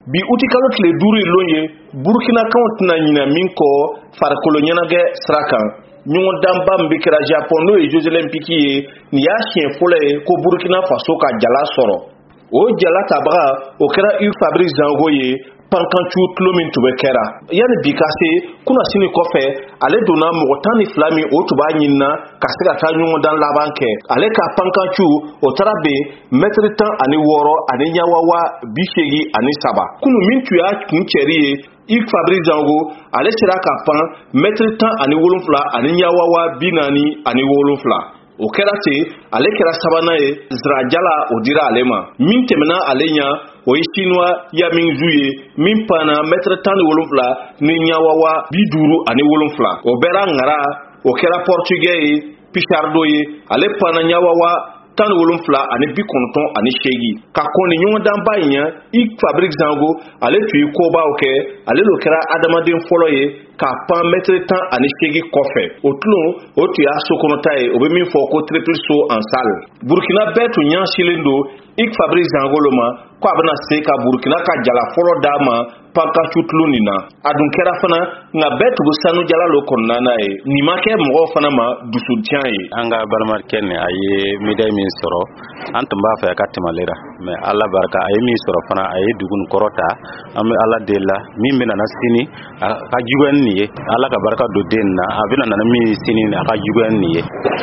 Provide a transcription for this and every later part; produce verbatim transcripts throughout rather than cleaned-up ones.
bi uti kalo tile duuru lonye Burkina kan tina nyina min ko farikolo ɲɛnajɛ sira kan ɲɔgɔn danba min bɛ kɛra Japon n'o ye Jeux olympiques ye ni y'a siɲɛ fɔlɔ ye ko Burkina Faso ka jala sɔrɔ o jala tabaga o kɛra Hugues Fabrice Zango ye pankancu tulo min tun bɛ kɛra yani bi ka se kuna sini kɔfɛ ale donna mɔgɔ tan ni fila min o tun b'a ɲinina ka se ka taa ɲɔgɔn dan laban kɛ ale ka pankancu o taara bɛn mɛtiri tan ani wɔɔrɔ ani ɲawawa bi seegin ani saba kunu min tun y'a kun cɛri ye Hugues Fabrice Zango ale sera ka pan mɛtiri tan ani wolonfila ani ɲawawa bi naani ani wolonfila o kɛra ten ale kɛra sabanan ye Zirajala o dira ale ma min tɛmɛna ale ɲa o ye Chinois Yaming Zhu ye min panna mètre tan ni wolonfila ni ɲawawa bi duuru ani wolonfila o bɛra ŋara o kɛra Portugais ye Pichardo ye ale panna ɲawawa tan ni wolonfila ani bi kɔnɔntɔn ani seegin ka kɔn ni ɲɔgɔn danba in ɲa Hugues Fabrice Zango ale tun ye kobaw kɛ ale lo kɛra adamaden fɔlɔ ye ka pan mètre tan ani seegin kɔfɛ o tulon o tun y'a sokɔnɔta ye o bɛ min fɔ ko triple saut en salle Burkina bɛɛ tun ɲɛsilen don Hugues Fabrice Zango lo ma ko a bɛna se ka Burkina ka jala fɔlɔ d'a ma pankancu tulon nin na a dun kɛra fana nka bɛɛ tun bɛ sanu jala lo kɔnɔna na ye nin ma kɛ mɔgɔw fana ma dusutiɲɛ ye an ka balimakɛ ni a ye médaille min sɔrɔ an tun b'a fɛ a ka tɛmɛ ale la mais Ala barika a ye min sɔrɔ fana a ye dugu nin kɔrɔ ta an bɛ Ala deli la min bɛna na sini a ka juguya ni nin ye Ala ka barika don den na a bɛna na min sini a ka juguya ni nin ye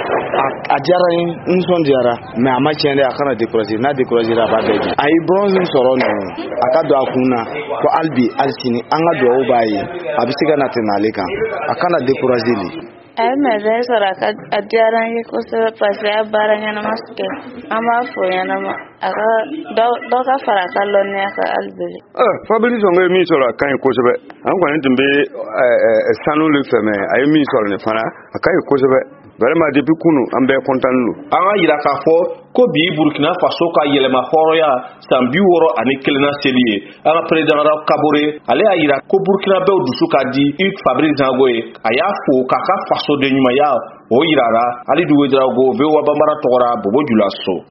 a diyara n nisɔndiyara mais a ma tiɲɛ dɛ a kana décourager n'a décourager a b'a bɛɛ di a ye bronze sɔrɔ nin a ka don a kun na ko hali bi hali sini an ka dugawu b'a ye a bɛ se ka na tɛmɛ ale kan a kana décourager de a ye médaille sɔrɔ a diyara n ye kosɛbɛ parce que a ye baara ɲɛnama kɛ an b'a fɔ ɲɛnama a ka dɔ ka fara a ka lɔnniya kan hali bi Fabrice Zango ye min sɔrɔ a ka ɲi kosɛbɛ an kɔni tun bɛ sanu le fɛ mais a ye min sɔrɔ nin fana a ka ɲi kosɛbɛ vraiment depuis kunu an bɛɛ content don an ka yira k'a fɔ ko bi Burkina Faso ka yɛlɛma hɔrɔnya san bi wɔɔrɔ ani kelenna seli ye an ka président Kabore ale y'a yira ko Burkina bɛɛ dusu ka di Hugues Fabrice Zango ye a y'a fo k'a ka faso de ɲumanya o yirara Ali Duwe Drago V O A Bambara tɔgɔra Bobo Julaso